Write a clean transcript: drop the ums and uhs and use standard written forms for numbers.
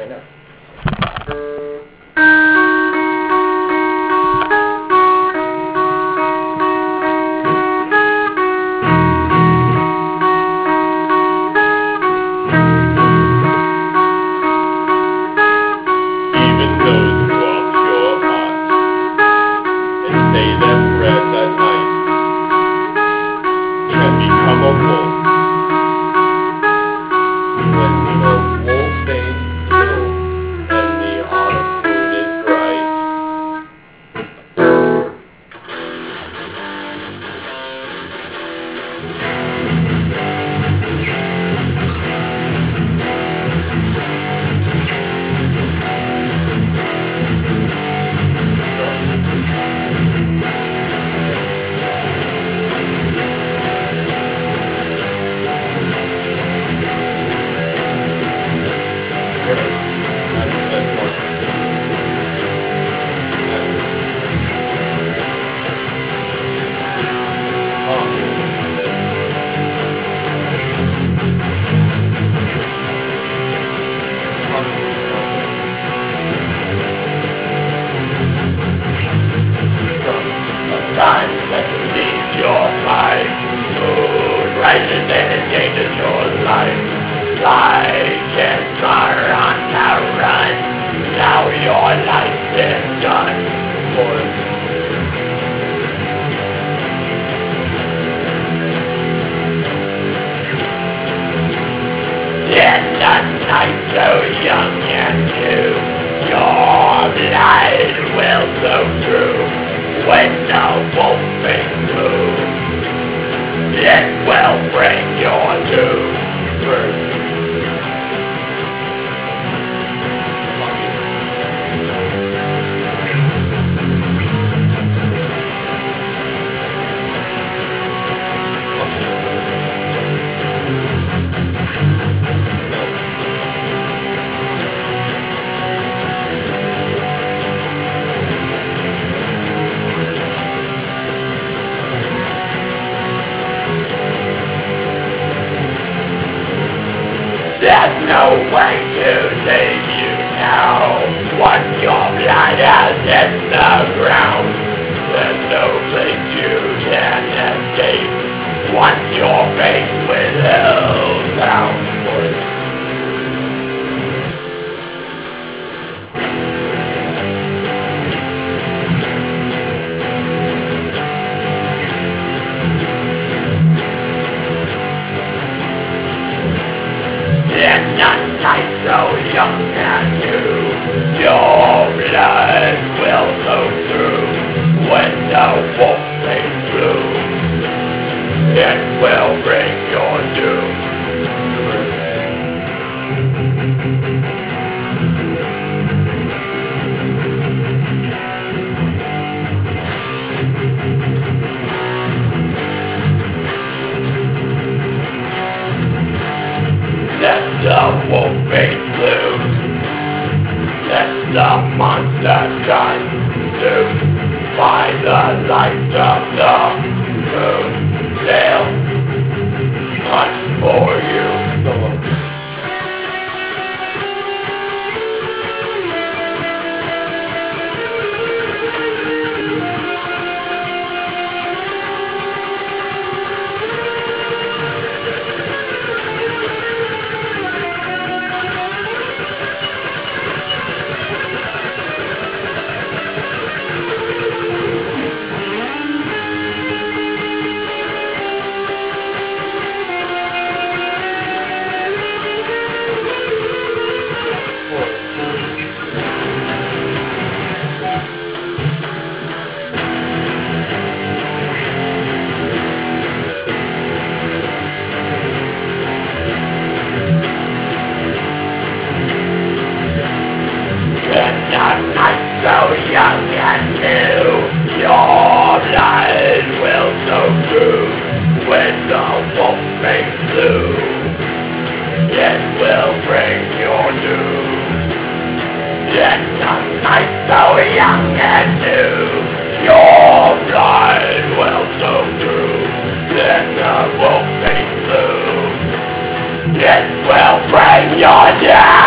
right now. Even those who are pure hearts and say their prayers at night can become a wolf. When the wolf-bane still and the autumn moon is bright. Time that leaves your life, moon rises and it changes your life. Like it's on the run, now your life is done. In the night so young and new, your blood will flow through. When the wolf-bane moves, it will bring your doom. There's no way to save you now. Once your blood has hit the ground, there's no place you can escape. Once you're faced with hellbound. In the night so young and new, your blood will flow through. When the wolf-bane blooms, it will bring your doom. Let the wolf-bane loose. Let the monster consume by the light of the moon. They'll hunt for you. In the night so young and new, your blood will flow through. When the wolf-bane blooms, it will bring your doom. In the night so young and new, your blood will flow through. Then the wolf-bane blooms, it will bring your doom.